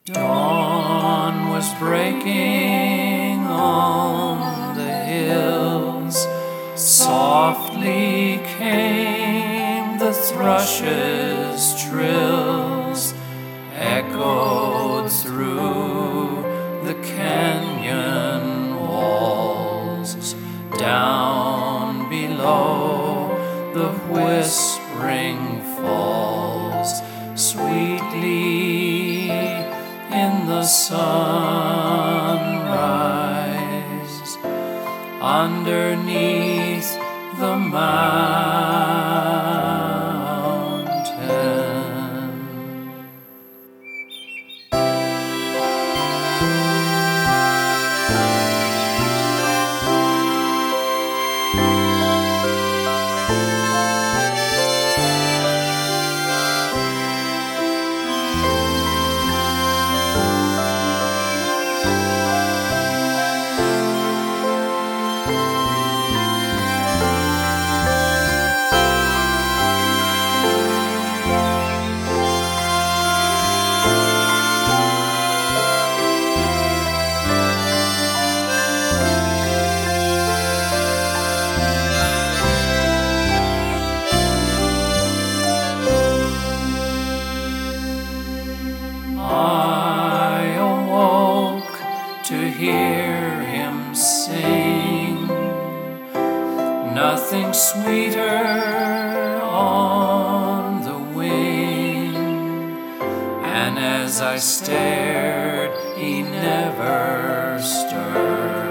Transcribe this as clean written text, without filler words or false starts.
Dawn was breaking on the hills. Softly came the thrush's trills, echoed through the canyon walls. Down below, the whispering falls sweetly in the sunrise, underneath the mountain. I awoke to hear him sing, nothing sweeter on the wing. And as I stared, he never stirred.